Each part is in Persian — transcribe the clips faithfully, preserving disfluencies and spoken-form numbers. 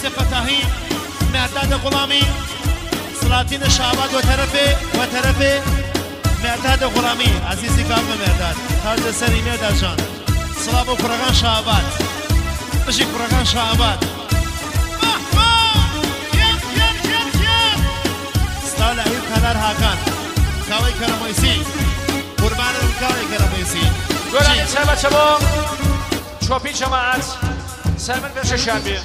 فتاحی مرداد غلامی سلاطین شعباد و طرفه و طرفه مرداد غلامی عزیزی کام مرداد تاج سری مرداد جان سلام و پرگان شعباد بشی پرگان شعباد سلام علیکم کنار هاکان کاوی کرمایسی قربانم کاوی کرمایسی گرانی چه بچه با چوپی جماعت سرمن بشه شربی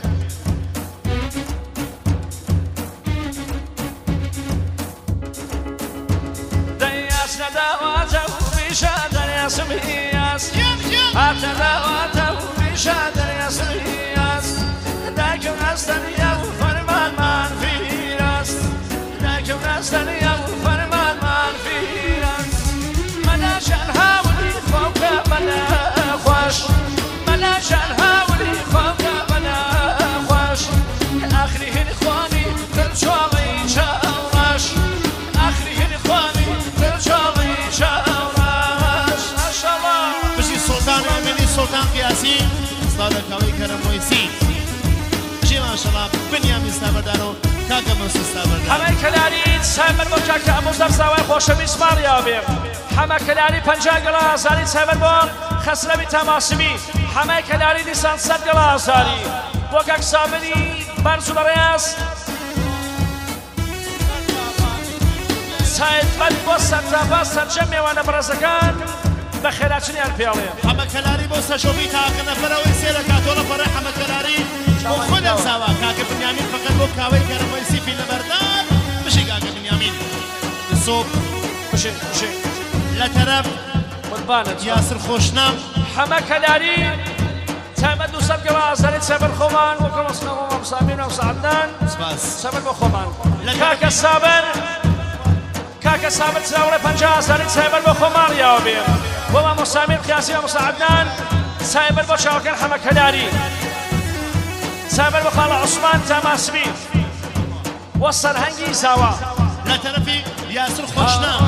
دیاس نداواته و بیشه دیاس میاس هات نداواته و بیشه دیاس میاس دکم نستنیا و فرمان من فیراست دکم نستنیا و فرمان من فیراست من شنها ولی فوق من خوش من شنها ولی فوق من خوش آخری هن خوانی در چاقی چاوش آخری هن خوانی در چاقی چاوش ماشاءالله بشی سلطان امینی سلطان قیاسی استاد کاوی کرمایسی بشی ماشاءالله بنیامین استابردارو کاکا منصور استابردار همه کلاری سامر با کاکا مصطفی سوای خوش میسمار یابیم همه کلاری پنجاه گلازاری سامر با خسروی تماسمی همه کلاری لیسان صد گلازاری با کاک سامری برزو بریاس سایت بد با سرطافا سرچه میوانه برزگان بخیراتشنی الپیالی همه کلاری با سشوبی تاقن فروی سیره کاتولا فرح همه کلاری و خودم سوا کاکا بنیامین فقط با کاوی کرمایسی فیلم بردار بشی کاکا بنیامین صبح بشی بشی لطرف قربانت یاسر خوشنام همه کلاری تامد دو سب گلازاری سبر خومان و کم اسمه و مصامین و سعدان سپاس سبر بخومان کاکا سابر کاکا سابر تزاور پنجاه زاری سبر بخومان یابیم و ما مصامین قیاسی و مساعدان سبر بچاوکن همه کلاری سبر بخال عثمان تماسبی و سرهنگی سوا لطرفی یاسر خوشنام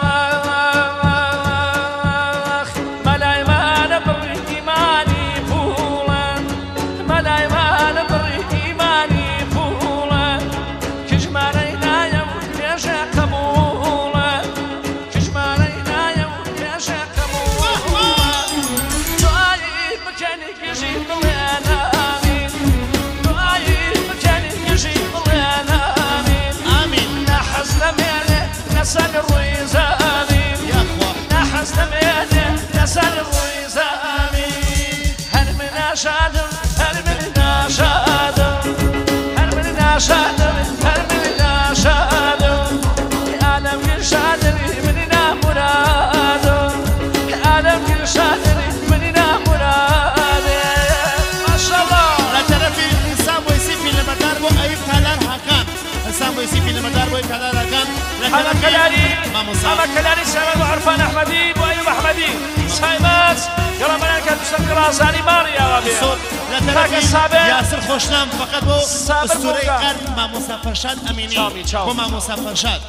نسل الريزامين يا اخوة نحس دميني نسل الريزامين هل من شادم هل من شادم هل من شادم هل من شادم عالم كل شادري مننا مراد عالم كل شادري مننا مراد ما شاء الله لا تعرفي الانسان ويسيب في المدار بو ايب تالار هاكان الانسان ويسيب في المدار بو ايب تالار هاكان أما كلاري أما كلاري سامر وعرفان أحمدي وأيوب أحمدي سايمات يلا ملائكة تسلم رازاني ماريا وابي كاك السابر ياسر خوشنام فقط بو اسطوري قرن ما مسافرشاد أميني بو ما مسافرشاد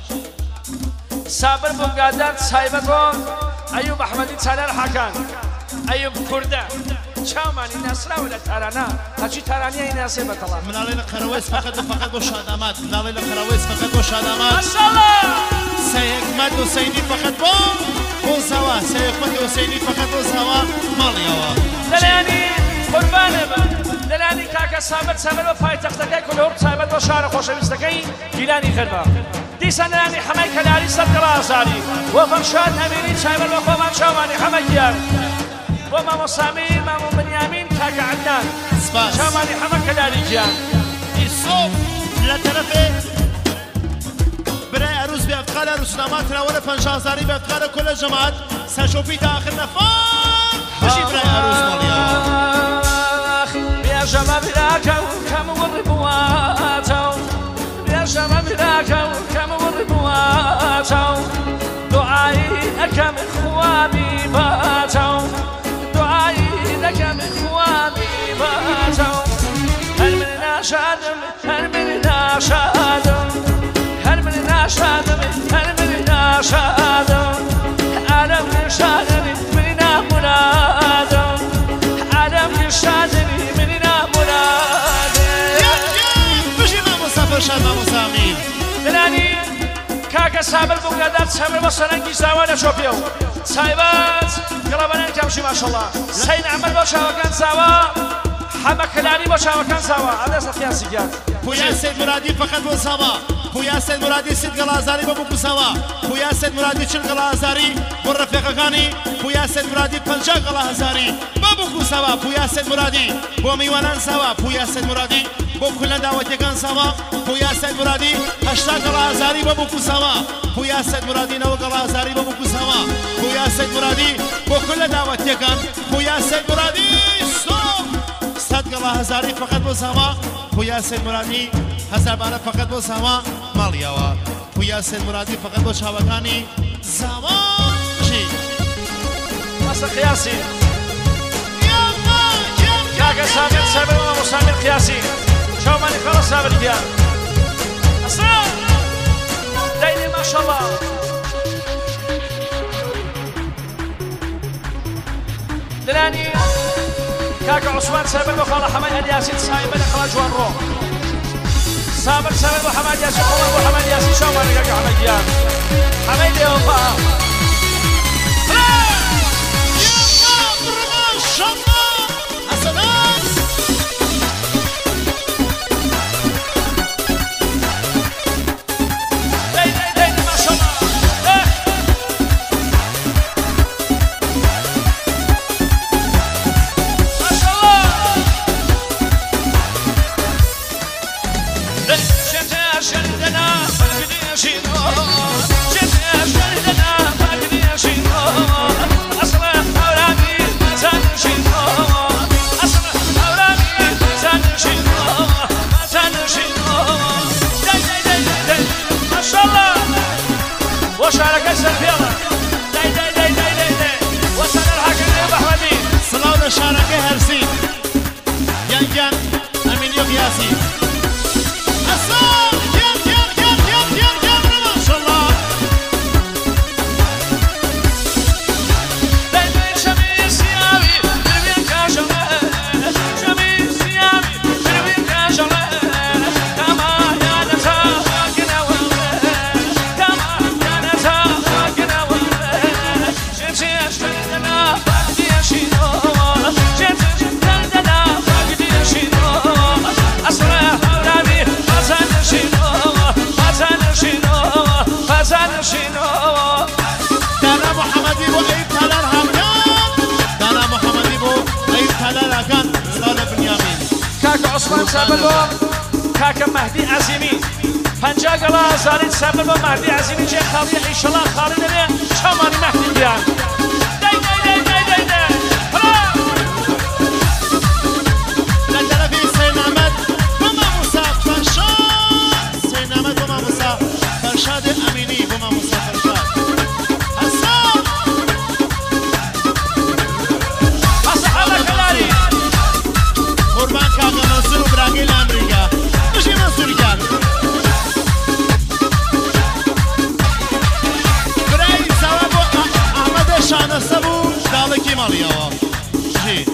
سابر بو قادر سايمات بو أيوب أحمدي تسالر حكان أيوب كردة شاماني ناسرا ولا تارانا هاتشي تارانيا يناسي بطلع من علينا خرويس فقط فقط بو شادامات من علينا خرويس فقط بو شادامات ما شاء الله سيحمد حسيني فقط بو بو زوا سيحمد حسيني فقط بو زوا ماليوا دلاني قربانه دلاني كاكا سامر سامر وفاي تختكي كل هور سامر وشارع خوشويستكي جيلاني خربا ديسان دلاني حماي كلاري صد رازاري وفرشاد اميري سامر وخومان شاماني حمايان وما مصامين ما بنيامين كاكا عدنان سباس شاماني حمى كلاري جيان الصوب لطرفه برای عروس به افتخار روزنامه تراور پنجازاری به افتخار کل جماعت سشوفی تا آخر نفر بشی برای عروس مالیا بیا شما براکم کم و ربواتو بیا شما براکم کم و ربواتو دعایی اکم خوابی باتو دعایی اکم خوابی باتو هل من ناشادم هل من ناشادم هل من ناشادم هل من ناشادم عالم نشادم مننا مرادم عالم نشادم مننا مرادم فرشاد مامۆستا ئەمین دلانی کاکە سابر بووگەدار چەمر بە سەرەنگی زاوانە چۆپێ و سایبەت گڵەبەرەن کەمشی ماشەڵڵا سەین ئەمەد بۆ چاوەکان زاوە حەمە کەلانی بۆ چاوەکان زاوە ئەدەستە قیاسی گیان پویا سید مرادی فقط بۆ ساوا پویا سید مرادی سید گەڵازاری بۆ بکو ساوا پویا سید مرادی چل گەڵازاری بۆ ڕەفیقەکانی پویا سید مرادی پەنجا گەڵازاری بۆ بکو ساوا پویا سید مرادی بۆ میوانان ساوا پویا سید مرادی بۆ کولە داوەتیەکان ساوا پویا سید مرادی هەشتا گەڵازاری بۆ بکو ساوا پویا سید مرادی نەوە گەڵازاری بۆ بکو ساوا پویا سید مرادی بۆ کولە داوەتیەکان پویا سید مرادی سۆ صد گەڵا هەزاری فقط بۆ ساوا پویا سید مرادی هەزار بارە فقط بۆ ساوا ماڵیەوە پویا سید مرادی فقط بۆ چاوەکانی زاوا ژی ئەسە قیاسی کاکە سابر سابر و مسامر قیاسی چاومانی خەڵە سابر گیان ئەسا دەینێ ماشەڵڵا دلانی کاکە عوسمان سابر بۆ خەڵە حەمای ئەلیاسی سایبە لە خەڵە جوان ڕۆ سابر سابر بۆ حەمای ئەلیاسی خۆڵە بۆ حەمای ئەلیاسی چاومانی کاکە حەمای گیان حەمای لێوەپا وشارك السفيرة داي داي داي داي داي داي وصل الحاكم يا أحمدي صلاة شارك هرسي يان يان أمين يوم ياسين الصلاة يان يان يان يان يان يان ما شاء الله داي داي شميس يامي دربين كاجلان شميس يامي دربين كاجلان كما يا نتا كنا ولا كما يا نتا كنا ولا جنسي أشترينا فاقدي أشينو جنسي أشترينا فاقدي أشينو أسرع أولادي فازان أشينو فازان أشينو فازان أشينو دانا محمدي بو أي تلال هاكان دانا محمدي بو أي تلال هاكان صلاة بنيامين كاكا عثمان سابلو كاكا مهدي عزيمي پنجا گلا زارين سابلو مهدي عزيمي جي خالي إنشالله خالي نبي شاماني مهدي بيان داي داي داي داي داي داي هلا لتلفي سيد أحمد بما موسى فرشاد سيد أحمد بما موسى فرشاد أميني بما موسى فرشاد الصلاة أصحاب كلاري قربان كاكا منصور وبراقيل أمريكا مشي منصور كان براي سوابو أحمد شان السبو دالكي ماليا جي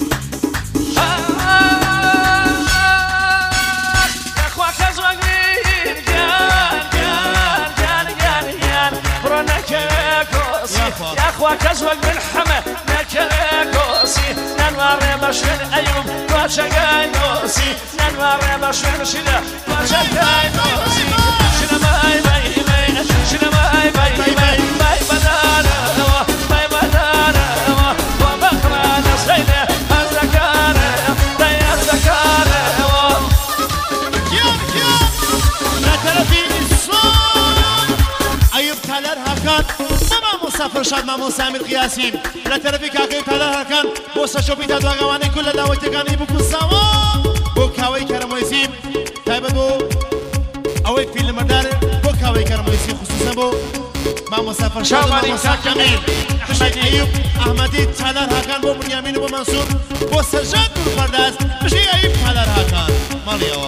يا أخوة كزوج من حمى نكريكوسي ننوار بشر أيوب وشقاي نوسي ننوار بشر شلا وشقاي نوسي شلا ماي باي باي شلا ماي باي باي باي بدانا باي بدانا وبخرانا سيدة الزكارة باي الزكارة يوم يوم لا ترى في إصلاح أيوب تلال هاكان مسافر شاد ما مسامر قياسين لا ترى كاكي تلال هاكان بوسا شوبي تدوا غواني كل دعوتي كان يبكو سوا بو كاوي كرمويسيم تايبه بو اوي فيلم مدار بو كاوي كرمويسيم خصوصا بو ما مسافر شاد ما مسا كميل مشي ايوب احمدي تلال هاكان بو بنيامين بو منصور بو سجاد بالفرداس مشي ايوب تلال هاكان ماليوا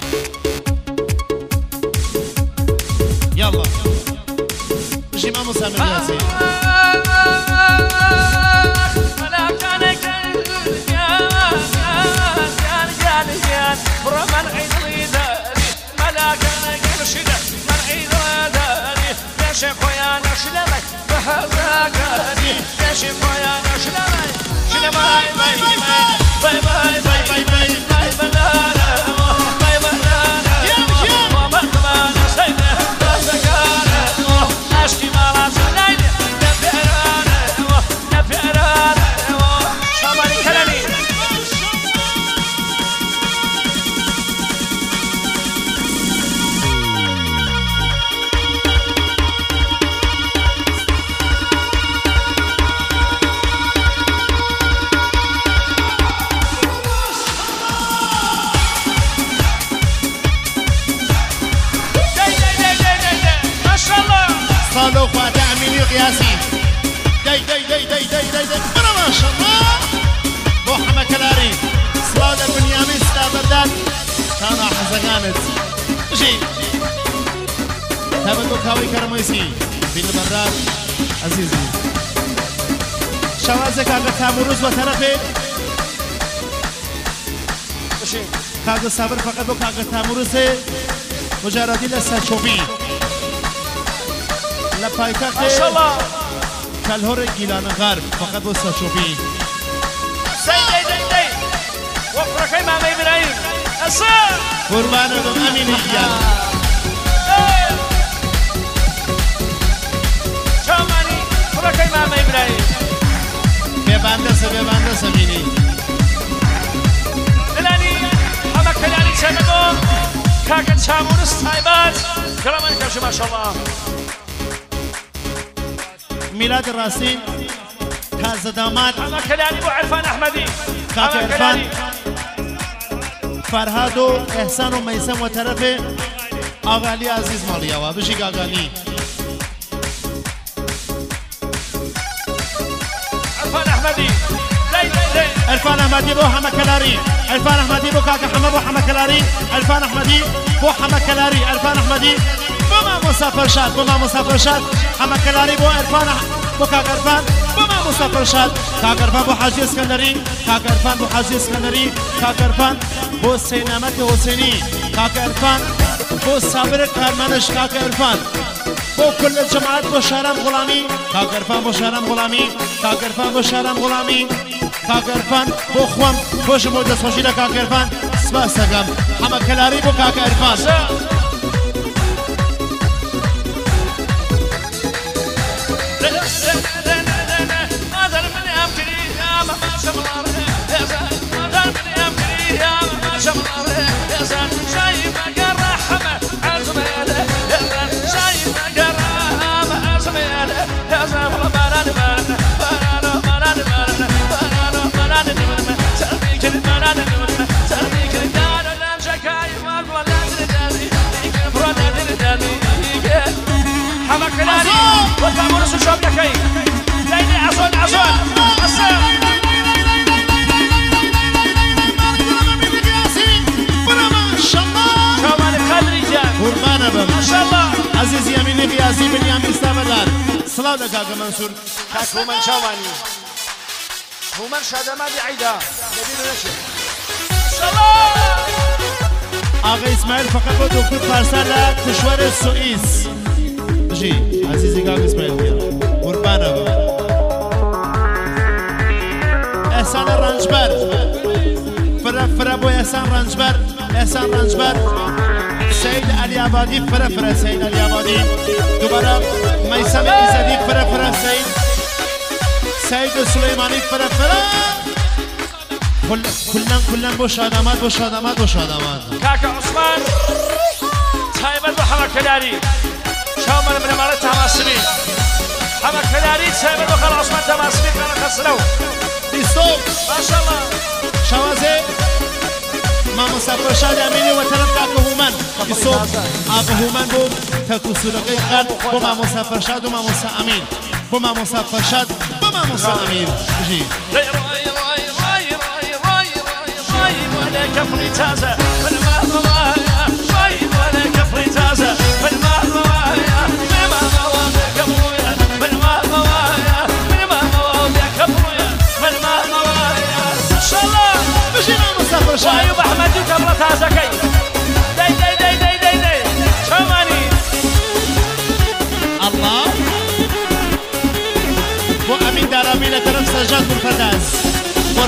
يلا مشي ما مسامر قياسين برمان عيد الإداري ملاك ماشي خويا شنو باي شنو باي باي باي باي باي باي باي باي بنانا باي بنانا يا مشي بابا كمان سيدنا سكانه اشكي ما زنايد نفيرانه نفيرانه شمالي كلامي صالو فاتح أميني قياسي داي داي داي داي داي داي داي برا ما شاء الله بو حما كلاري صلاة بنيامين ستا بردان تانا حزقانت جي تابدو كاوي كرميسي بالمرات عزيزي شوازك اگر تاموروز و طرفه كاغ صابر فقط بو كاغ تاموروز مجردی لسرچوبی لپایتخت ما شاء الله کلهر گیلان غرب فقط بو سرچوبی سيدي دي دي وفرك امام ابراهيم السلام قربان دم امین گیلان شاماني فرك امام ابراهيم ببنده سه ببنده سه مینی دلاني اما كلاني سببو كاكن شامون استايبات كلامان كرش ما شاء الله میلاد راسین تازه داماد اما كلاني بو عرفان احمدي خاك اما عرفان كلاني فرهاد و احسان و میسم و طرف آقالی عزیز مالیا و بشی آقالی عرفان احمدي دي دي دي عرفان احمدی بو حما کلاری عرفان احمدی بو کاک حما بو حما کلاری عرفان احمدی بو حما کلاری عرفان احمدی بو ما مسافر شاد بو ما مسافر شاد حما کلاری بو عرفان بو کاک عرفان بو ما مسافر شاد کاک عرفان بو حاجی اسکندری کاک عرفان بو حاجی اسکندری کاک عرفان بو سینامت حسینی کاک عرفان بو صابر کارمنش کاک عرفان بو كل الجماعات بو شهرام غلامی کاک عرفان بو شهرام غلامی کاک عرفان بو شهرام غلامی کاک عرفان بو خوام بو جمهور دست خوشی کاک عرفان سبا سگم حما کلاری بو کاک عرفان حما كلاني وتامر سوشوب لكي ليلي عصون عصون السلام ما شاء الله شومان القدري جان قربان بم ما شاء الله عزيز يميني قياسي بنيامين استمرار صلاة لك منصور كاك هومن شواني هومن شادمات عيدا نبيل نشر سلام آقا اسماعیل فقط با دکتر پرسر کشور سوئیس جی عزیزی که آقا اسماعیل بیان قربان بم احسان رنجبر فرا فرا بو احسان رنجبر احسان رنجبر سید علی آبادی فرا فرا سید علی آبادی دوباره میسم ایزدی فرا فرا سید سید سلیمانی فرا فرا كلن كلن بو شادمات بو شادمات بو شادمات كاكا عثمان تايمر بحما كلاري شامل من امارة تماسمي حما كلاري تايمر بخار عثمان تماسمي كان خسرو بيستوب ما شاء الله شوازي ما مسافر شاد اميني وطرف كاكا هومن بيستوب آقا هومن بو تاكو سرقي قد بو ما مسافر شاد و ما مسا امين بو ما مسافر شاد بو ما مسا امين جي ولا كفري تازة بالماء موايا شايب ولا كفري تازة بالماء موايا بالماء موايا كبرويا بالماء موايا بالماء موايا كبرويا بالماء موايا ان شاء الله مشينا مسافر شايب احمد وكبرة تازة كي داي داي داي داي داي داي شماني الله بو امين دارامي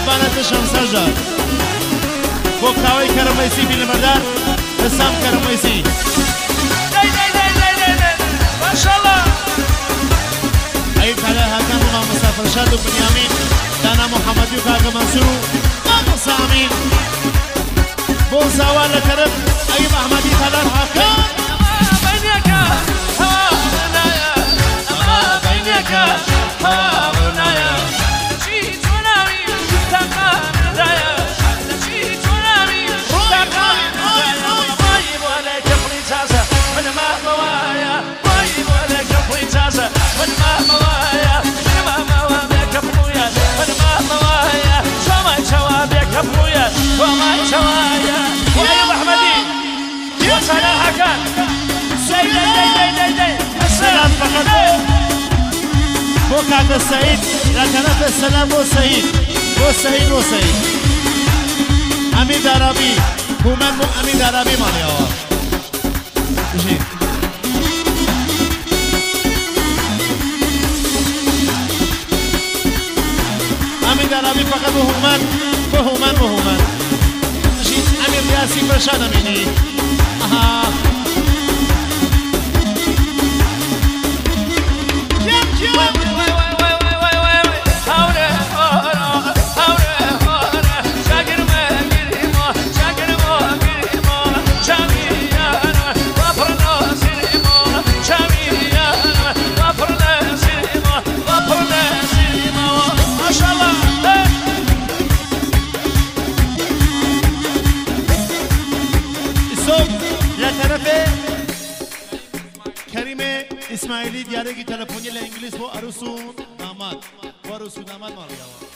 قربانت شمسر جان بو کاوی کرمیسی بیل مردار رسام کرمیسی دی دی دی دی دی دی ماشاءالله ای تله هکان ما مسافر شاد و بنیامین دانا محمدی و کاغ منصور ما مسامین بو زوال طرف ای محمدی تله هکان بینک هوا بنایا اما بینک هوا بنایا چی تونامی تقام دایا چی تونامی تقام دایا بايب عليك بريتازا من ما موايا بايب عليك بريتازا من ما موايا من ما موايا كبويا من ما موايا شوما شوابيا كبويا شوما شوايا ويا محمدي وصلاح كان سيد دي دي دي دي السلام فقط بو کاغ سعید لا طرف السلام بو سعید بو سعید بو سعید امید عربی هومن بو امید عربی مانی آوا جی امید عربی فقط بو هومن بو هومن بو هومن جی امیر ریاسی فرشاد امینی آها اسماعیلی دیاره کی تلفنی لانگلیس بو عروسون داماد و عروسون داماد مال